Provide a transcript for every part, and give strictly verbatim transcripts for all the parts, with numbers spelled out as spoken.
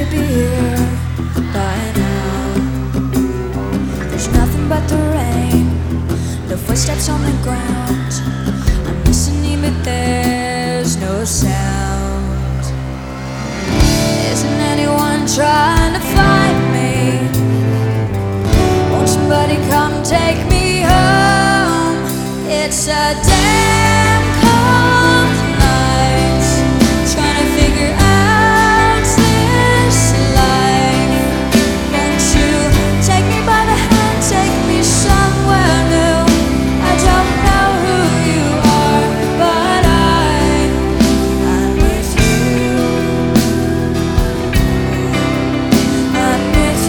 be here by now. There's nothing but the rain, no footsteps on the ground. I'm listening but there's no sound. Isn't anyone trying to find me? Won't somebody come take me home? It's a damn cold night, trying to figure out this life. Won't you take me by the hand, take me somewhere new? I don't know who you are, but I, I'm with you. I'm with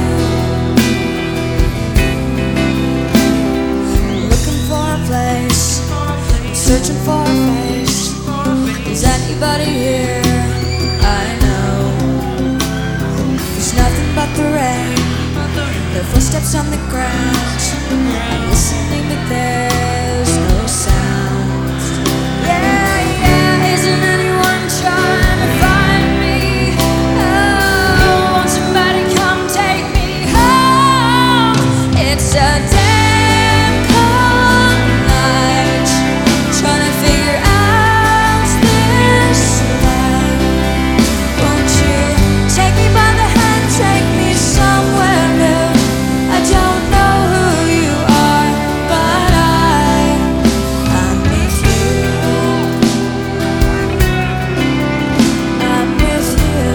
you. Looking for a place, searching for a face. Is anybody here? I know there's nothing but the rain, their footsteps on the ground. I'm listening but there's no sound. Yeah, yeah, isn't anyone trying to find me? Oh, won't somebody come take me home? It's a damn cold night, trying to figure out this life. Won't you take me by the hand, take me somewhere new? I don't know who you are, but I, I'm with you. I'm with you.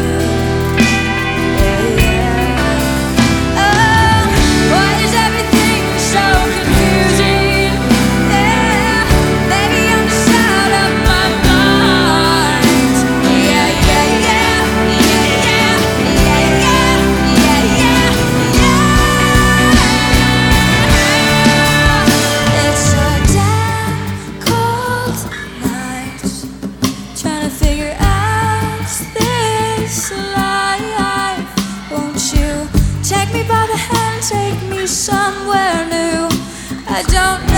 Yeah, yeah. Oh, why is everything so confusing? Yeah, maybe I'm just out of my mind. Yeah, yeah, yeah, yeah, yeah, yeah, yeah, yeah, yeah. It's a damn cold night, trying to figure out this life. Won't you take me by the hand, take me somewhere new? I don't